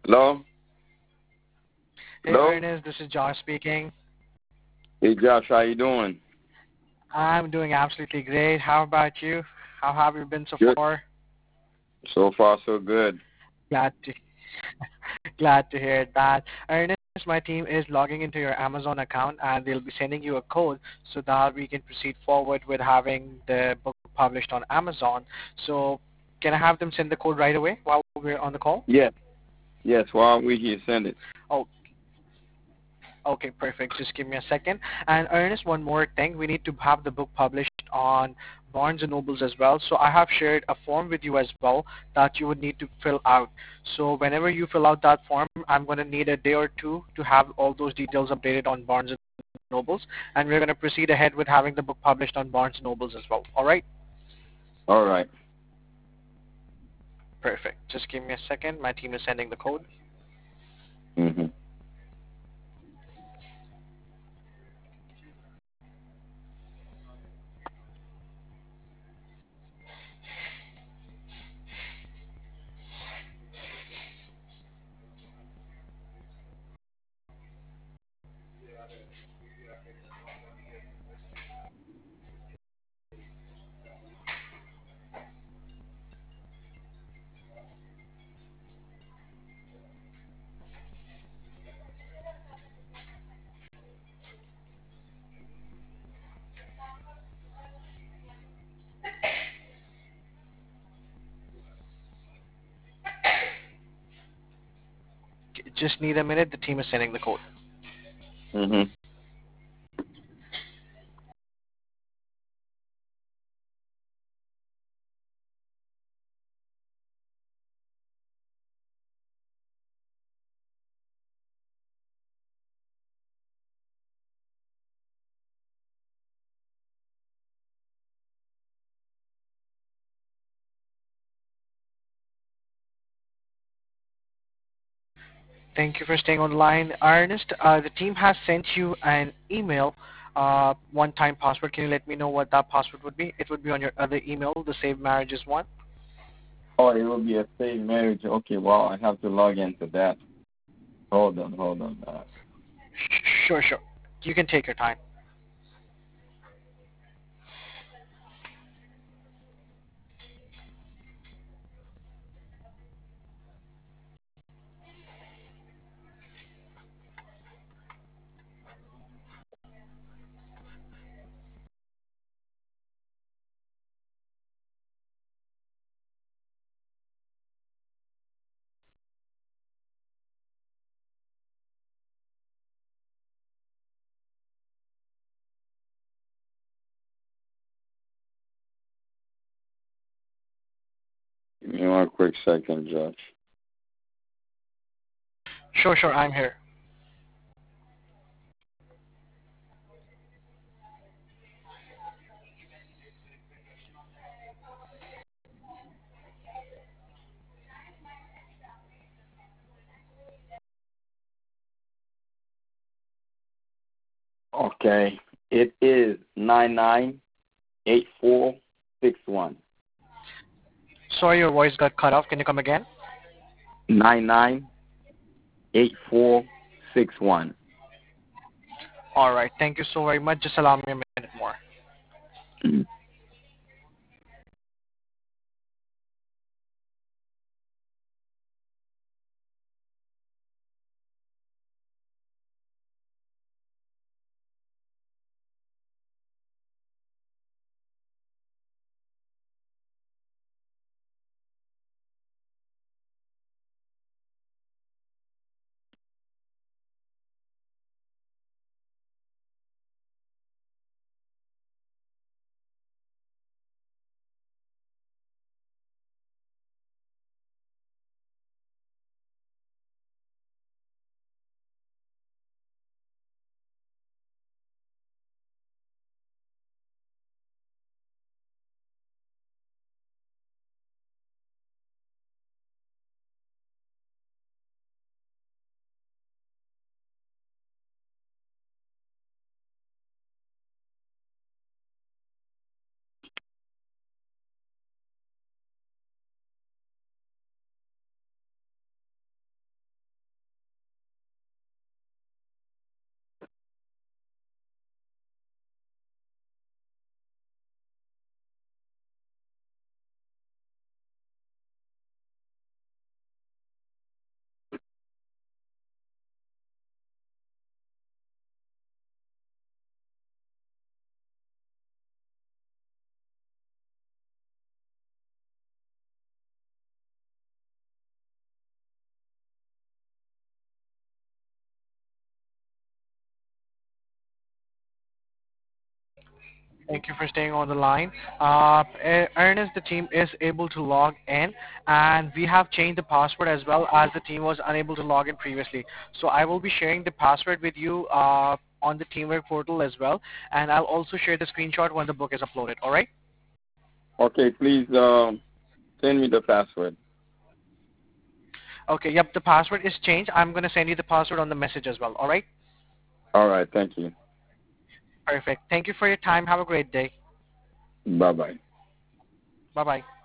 Hello? Hey Hello? Ernest, this is Josh speaking. Hey Josh, how you doing? I'm doing absolutely great. How about you? How have you been so Good. far? So far so good. Glad to glad to hear that. Ernest, my team is logging into your Amazon account and they'll be sending you a code so that we can proceed forward with having the book published on Amazon. So can I have them send the code right away while we're on the call? Yes. Yes, while we here, send it. Oh, okay, perfect. Just give me a second. And Ernest, one more thing. We need to have the book published on Barnes& and Nobles as well. So I have shared a form with you as well that you would need to fill out. So whenever you fill out that form, I'm going to need a day or two to have all those details updated on Barnes& and Nobles. And we're going to proceed ahead with having the book published on Barnes& and Nobles as well. All right? All right. Perfect. Just give me a second. My team is sending the code. Mm-hmm. Just need a minute. The team is sending the code. Mm-hmm. Thank you for staying online. Ernest, the team has sent you an email, one-time password. Can you let me know what that password would be? It would be on your other email, the Save Marriages one. Oh, it will be a saved marriage. Okay, well, I have to log into that. Hold on. Sure, sure. You can take your time. Give me one quick second, Josh. Sure, sure. I'm here. Okay. It is 998461. Sorry, your voice got cut off. Can you come again? 998461. All right. Thank you so very much. Just allow me a minute more. Thank you for staying on the line. Ernest, the team is able to log in, and we have changed the password as well as the team was unable to log in previously. So I will be sharing the password with you on the Teamwork portal as well, and I'll also share the screenshot when the book is uploaded. All right? Okay, please send me the password. Okay. Yep. The password is changed. I'm gonna send you the password on the message as well. All right? All right, thank you. Perfect. Thank you for your time. Have a great day. Bye-bye. Bye bye.